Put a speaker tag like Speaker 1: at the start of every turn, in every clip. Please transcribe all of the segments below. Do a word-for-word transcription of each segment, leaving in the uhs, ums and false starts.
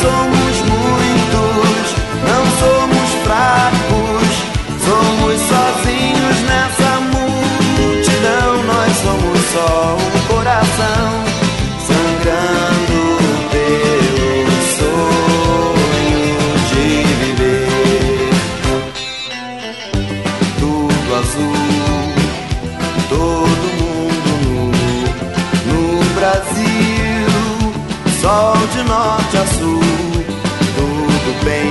Speaker 1: somos muitos, não somos fracos, somos sozinhos nessa multidão. Nós somos só um coração sangrando pelo sonho de viver. Tudo azul, todo mundo nu, no Brasil, sol de norte a sul. Tudo bem,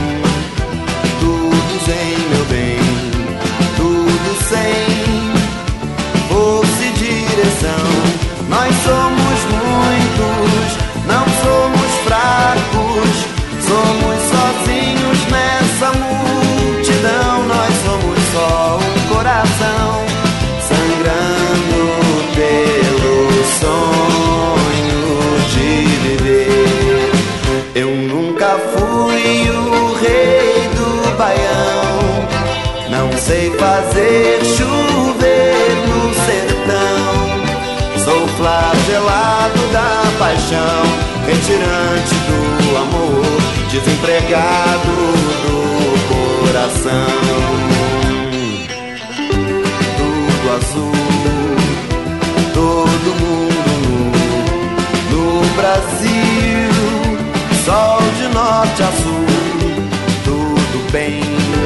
Speaker 1: tudo zen, meu bem, tudo sem força e direção. Nós somos muitos, não somos fracos, somos sozinhos nessa multidão. Nós somos só um coração sangrando pelo sonho de viver. Eu nunca fui o rei do Baião, não sei fazer chover no sertão. Sou flagelado da paixão, retirante do amor, desempregado do coração. Tudo azul, todo mundo nu, no Brasil, sol de norte a sul. Tudo bem,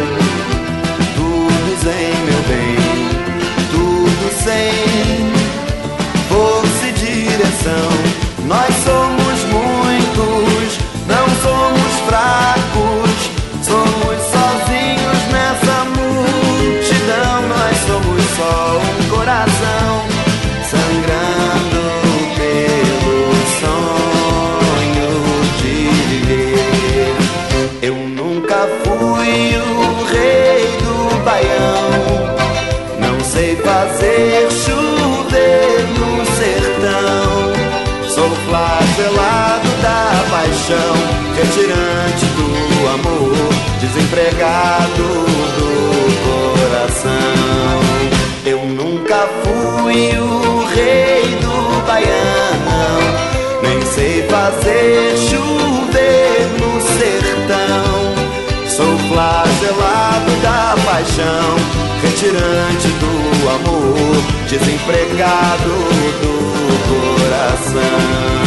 Speaker 1: tudo zen, meu bem, tudo sem força e direção. Nós somos muitos, não somos fracos, somos sozinhos nessa multidão. Nós somos só um coração sangrando pelo sonho de viver. Eu nunca fui o rei do Baião, não sei fazer chover no sertão. Sou flagelado da paixão, retirante do amor, desempregado do coração. Eu nunca fui o rei do Baião, nem sei fazer chover no sertão. Sou flagelado da paixão, retirante do amor, desempregado do coração.